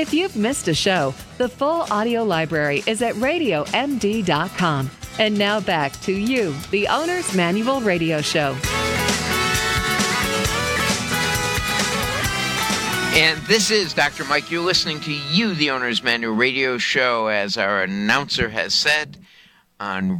If you've missed a show, the full audio library is at RadioMD.com. And now back to you, the Owner's Manual Radio Show. And this is Dr. Mike. You're listening to You, the Owner's Manual Radio Show, as our announcer has said, on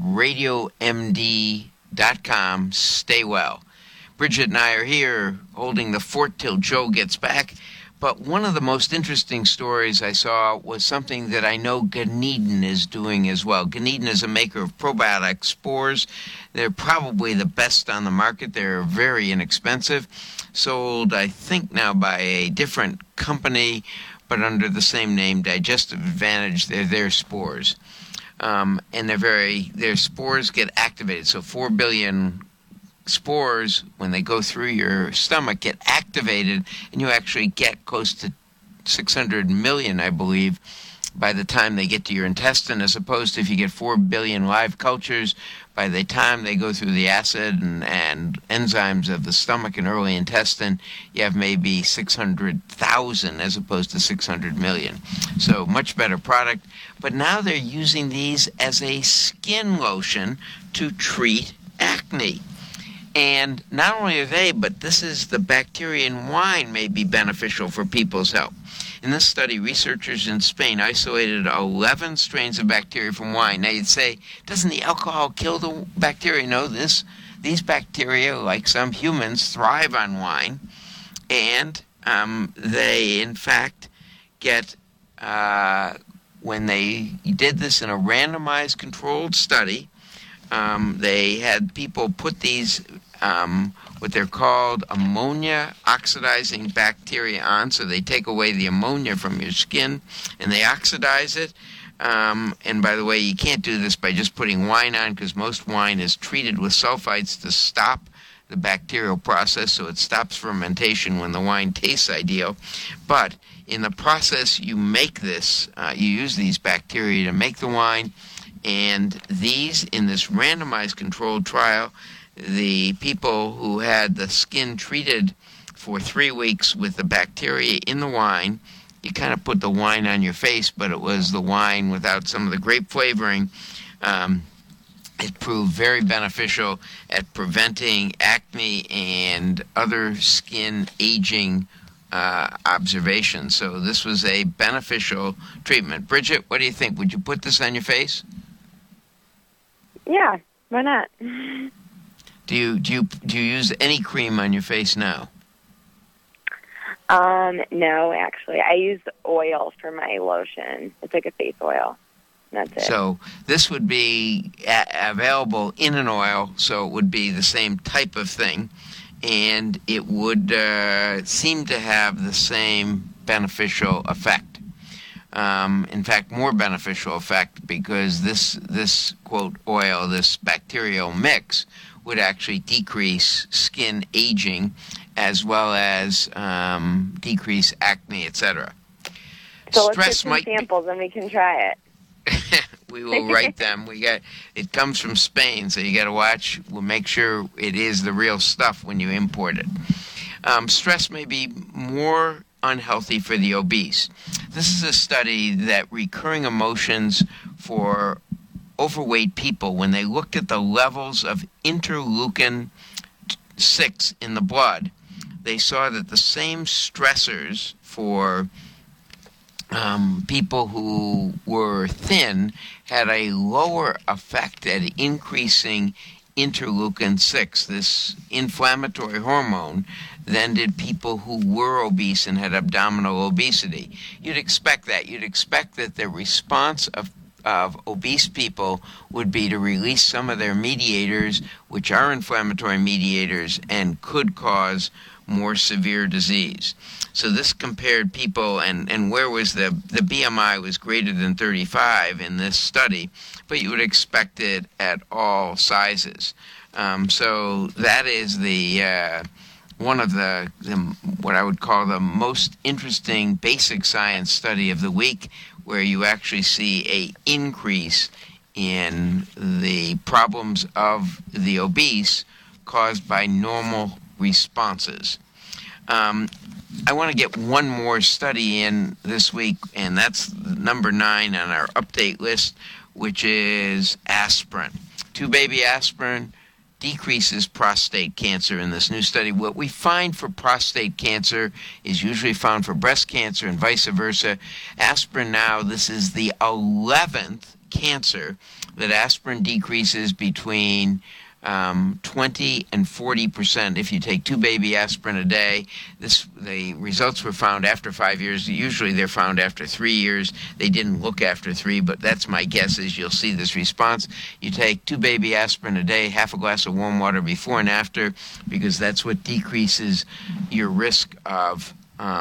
RadioMD.com. Stay well. Bridget and I are here holding the fort till Joe gets back. But one of the most interesting stories I saw was something that I know Ganeden is doing as well. Ganeden is a maker of probiotic spores. They're probably the best on the market. They're very inexpensive. Sold, I think, now by a different company, but under the same name, Digestive Advantage. They're their spores. And their spores get activated. So 4 billion spores, when they go through your stomach, get activated, and you actually get close to 600 million, I believe, by the time they get to your intestine, as opposed to if you get 4 billion live cultures, by the time they go through the acid and enzymes of the stomach and early intestine, you have maybe 600,000 as opposed to 600 million. So much better product. But now they're using these as a skin lotion to treat acne. And not only are they, but this is the bacteria in wine may be beneficial for people's health. In this study, researchers in Spain isolated 11 strains of bacteria from wine. Now you'd say, doesn't the alcohol kill the bacteria? No, these bacteria, like some humans, thrive on wine. And they, in fact, get, when they did this in a randomized controlled study, they had people put these, what they're called ammonia oxidizing bacteria on. So they take away the ammonia from your skin and they oxidize it. And by the way, you can't do this by just putting wine on, because most wine is treated with sulfites to stop the bacterial process, so it stops fermentation when the wine tastes ideal. But in the process, you make this, you use these bacteria to make the wine. And these, in this randomized controlled trial, the people who had the skin treated for 3 weeks with the bacteria in the wine, you kind of put the wine on your face, but it was the wine without some of the grape flavoring. It proved very beneficial at preventing acne and other skin aging observations. So this was a beneficial treatment. Bridget, what do you think? Would you put this on your face? Yeah, why not? Do you use any cream on your face now? No, actually. I use oil for my lotion. It's like a face oil. That's it. So this would be available in an oil, so it would be the same type of thing, and it would seem to have the same beneficial effect. In fact, more beneficial effect, because this quote oil, this bacterial mix, would actually decrease skin aging as well as decrease acne, etc. So let's get some samples and we can try it. We will write them. It comes from Spain, so you got to watch. We'll make sure it is the real stuff when you import it. Stress may be more unhealthy for the obese. This is a study that recurring emotions for overweight people, when they looked at the levels of interleukin-6 in the blood, they saw that the same stressors for people who were thin had a lower effect at increasing interleukin-6, this inflammatory hormone, than did people who were obese and had abdominal obesity. You'd expect that. You'd expect that the response of obese people would be to release some of their mediators, which are inflammatory mediators and could cause more severe disease. So this compared people, and where was the BMI was greater than 35 in this study, but you would expect it at all sizes. So that is the one of the what I would call the most interesting basic science study of the week, where you actually see a increase in the problems of the obese caused by normal responses. I want to get one more study in this week, and that's number 9 on our update list, which is aspirin. 2-baby aspirin decreases prostate cancer in this new study. What we find for prostate cancer is usually found for breast cancer and vice versa. Aspirin now, this is the 11th cancer that aspirin decreases between 20 and 40% if you take 2-baby aspirin a day. The results were found after 5 years. Usually they're found after 3 years. They didn't look after 3, but that's my guess is you'll see this response. You take 2-baby aspirin a day, half a glass of warm water before and after, because that's what decreases your risk of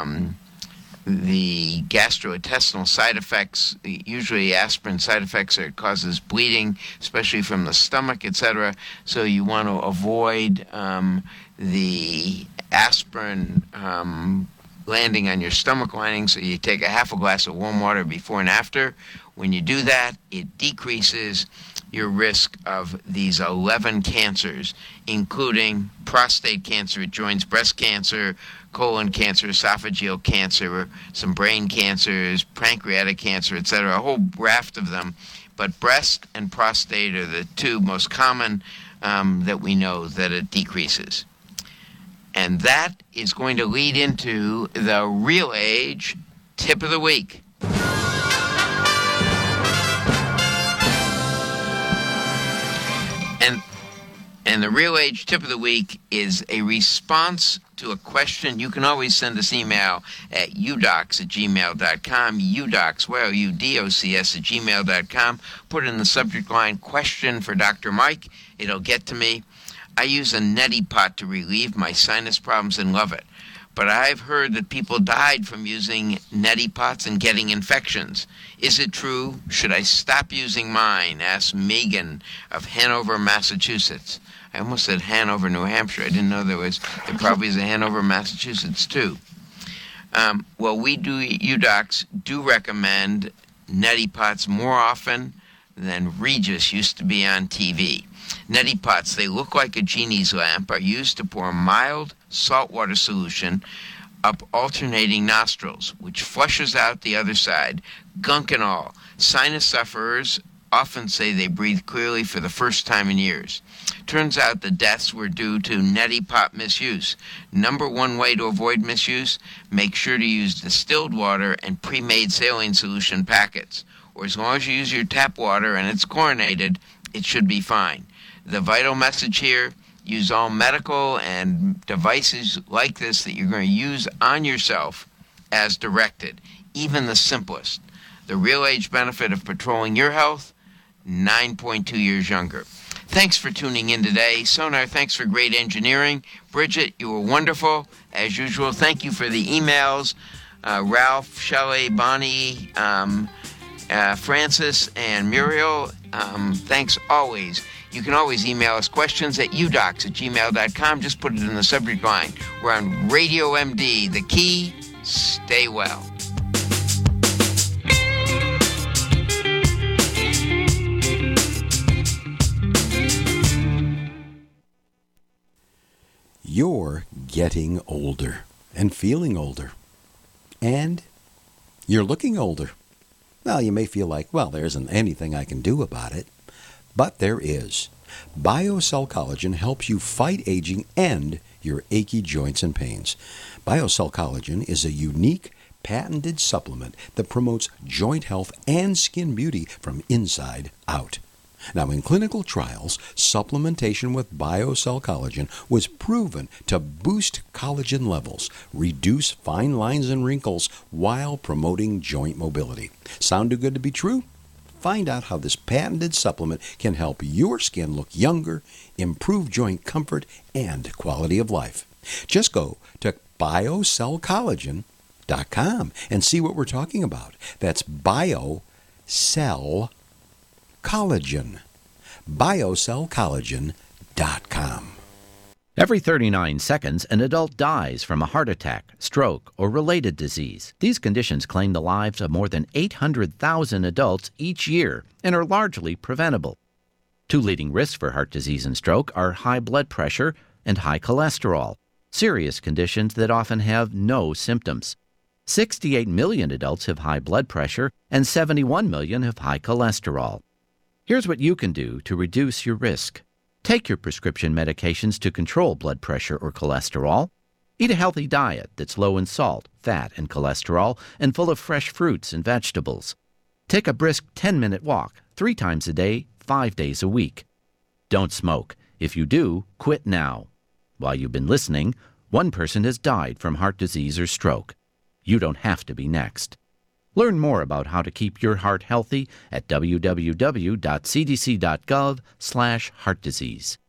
the gastrointestinal side effects. Usually aspirin side effects causes bleeding, especially from the stomach, etc. So you want to avoid the aspirin landing on your stomach lining, so you take a half a glass of warm water before and after. When you do that, it decreases your risk of these 11 cancers, including prostate cancer. It joins breast cancer, colon cancer, esophageal cancer, some brain cancers, pancreatic cancer, etc., a whole raft of them. But breast and prostate are the two most common that we know that it decreases. And that is going to lead into the Real Age Tip of the Week. And the Real Age Tip of the Week is a response to a question. You can always send us email at udocs@gmail.com, udocs, UDOCS@gmail.com. Put in the subject line, question for Dr. Mike. It'll get to me. I use a neti pot to relieve my sinus problems and love it. But I've heard that people died from using neti pots and getting infections. Is it true? Should I stop using mine? Asked Megan of Hanover, Massachusetts. I almost said Hanover, New Hampshire. I didn't know there probably is a Hanover, Massachusetts, too. Well, we UDocs do recommend neti pots more often than Regis used to be on TV. Neti pots, they look like a genie's lamp, are used to pour mild saltwater solution up alternating nostrils, which flushes out the other side, gunk and all. Sinus sufferers often say they breathe clearly for the first time in years. Turns out the deaths were due to neti pot misuse. Number one way to avoid misuse, make sure to use distilled water and pre-made saline solution packets. Or as long as you use your tap water and it's chlorinated, it should be fine. The vital message here, use all medical and devices like this that you're going to use on yourself as directed, even the simplest. The Real Age benefit of patrolling your health, 9.2 years younger. Thanks for tuning in today. Sonar, thanks for great engineering. Bridget, you were wonderful, as usual. Thank you for the emails. Ralph, Shelley, Bonnie, Francis, and Muriel, thanks always. You can always email us questions at udocs@gmail.com. Just put it in the subject line. We're on Radio MD. The key, stay well. You're getting older and feeling older. And you're looking older. Well, you may feel like, well, there isn't anything I can do about it. But there is. BioCell Collagen helps you fight aging and your achy joints and pains. BioCell Collagen is a unique, patented supplement that promotes joint health and skin beauty from inside out. Now, in clinical trials, supplementation with BioCell Collagen was proven to boost collagen levels, reduce fine lines and wrinkles while promoting joint mobility. Sound too good to be true? Find out how this patented supplement can help your skin look younger, improve joint comfort, and quality of life. Just go to biocellcollagen.com and see what we're talking about. That's BioCell Collagen. biocellcollagen.com. Every 39 seconds, an adult dies from a heart attack, stroke, or related disease. These conditions claim the lives of more than 800,000 adults each year and are largely preventable. Two leading risks for heart disease and stroke are high blood pressure and high cholesterol. serious conditions that often have no symptoms. 68 million adults have high blood pressure and 71 million have high cholesterol. Here's what you can do to reduce your risk. Take your prescription medications to control blood pressure or cholesterol. Eat a healthy diet that's low in salt, fat, and cholesterol, and full of fresh fruits and vegetables. Take a brisk 10-minute walk 3 times a day, 5 days a week. Don't smoke. If you do, quit now. While you've been listening, one person has died from heart disease or stroke. You don't have to be next. Learn more about how to keep your heart healthy at www.cdc.gov/heartdisease.